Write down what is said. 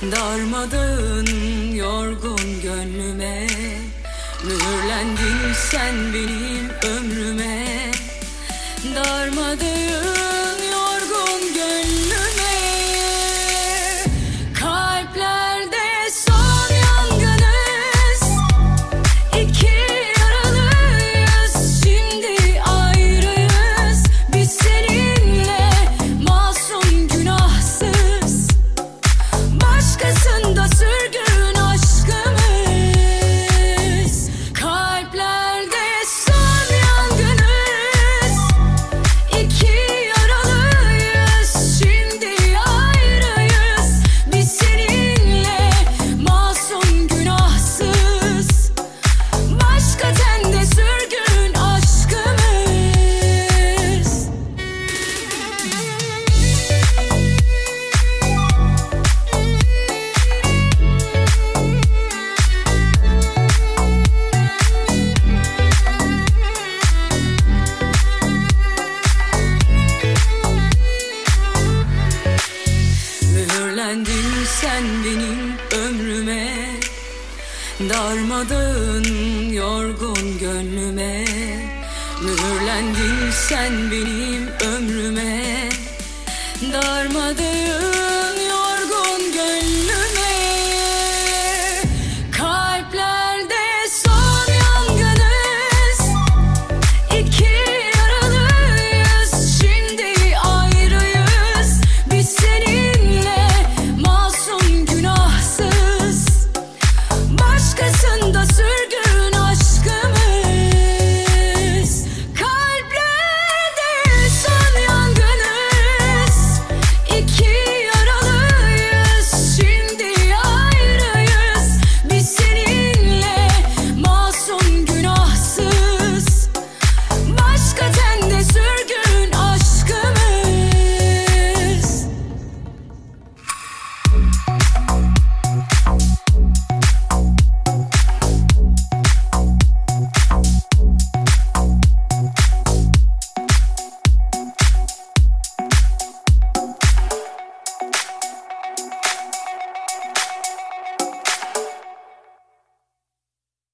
Darmadağın yorgun gönlüme, mühürlendin sen benim ömrüme. Darmadağın yorgun gönlüme, kalplerde son yangınız, iki yaralıyız, şimdi ayrıyız. Biz seninle masum günahsız, başkasında sürgün aşkımız. Kalplerde son yangınız, iki yaralıyız, şimdi ayrıyız. Biz seninle masum günahsız, başka tende sürgün aşkımız. Mühürlendin sen benim ömrüme, darmadağın yorgun gönlüme. Mühürlendin sen benim ömrüme, darmadağın